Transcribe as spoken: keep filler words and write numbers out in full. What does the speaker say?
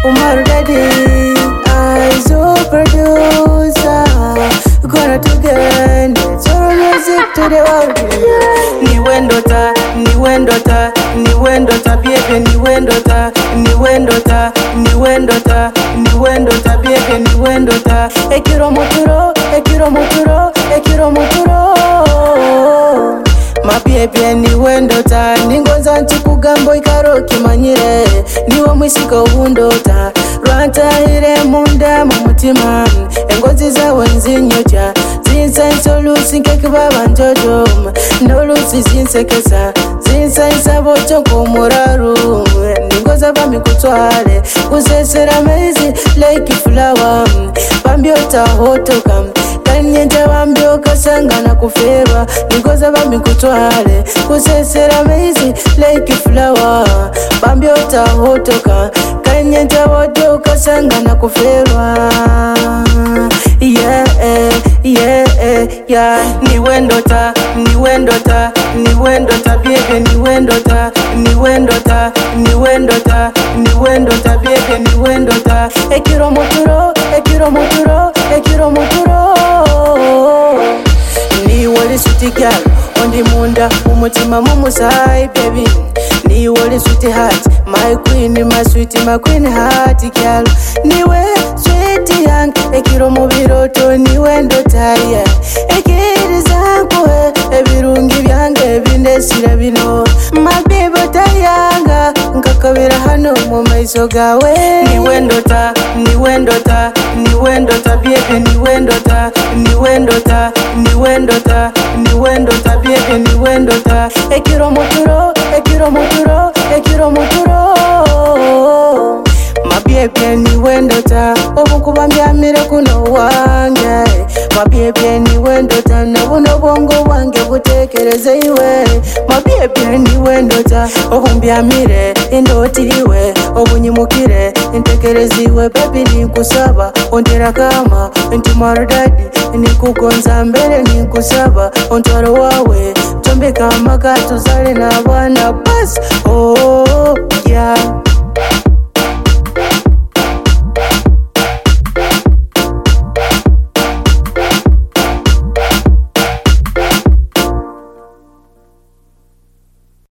Umaru Daddy, I so producer. Gonna together, so music to the world. Ni wendota, ni wendota, ni wendota, baby, ni wendota, ni wendota, ni wendota, ni wendota, baby, ni wendota. Ekiro muturo, ekiro muturo, ekiro muturo. Mabiebye ni wendota, ningoza nchikugambo ikaro kimanyire. Niwo mwisiko hundota, rwantahire munda mu mutima. Engozi zawe nzinyocha, zinsa insolusi nkekibaba njojo. Nolusi zinsekesa, zinsa insabo chonko muraru. Ningoza bami kutwale, kusesera mezi like flower. Bambiota hotoka, kanyente bambioka sangana kuferwa. Ningoza bami kutwale, kusesera mezi like flower. Bambiota hotoka, kanyente bambioka sangana kuferwa. Yeah, yeah, yeah. Ni wendota, ni wendota, ni wendota, baby, ni wendota, ni wendota, ni wendota, ni wendota, baby, ni wendota. Ekiro muturo, ekiro muturo, ekiro muturo. Ni wali sweetie girl, ondi munda umutima mumusai baby. Ni wali sweetie heart, my queen, my sweetie, my queen heart girl. Niwe sweetie young, ekiro mubiroto ni wendota yeah. Ekiri zankwe, ebirungi byange bindesira bino. Mabibo tayanga, nkakabira hano mu maiso gawe. Ni wendota, ni wendota, ni wendota, baby, ni wendota, ni wendota, ni wendota, ni wendota, baby, ni wendota. Ekiro muturo, ekiro muturo, ekiro muturo. Mabiebye ni wendota, obukuba mbyamire kuno wange. Mabiebye ni wendota, nabuno bongo wange butekereze iwe. Mabiebye ni wendota, obumbyamire indotiriwe. Obunyimukire intekereze iwe, baby ninkusaba. Ontera kama nti Umaru Daddy, nikugonza mbere ninkusaba. Ontwaro wawe tombeka amaka tuzale n'abana bas. Oh yeah.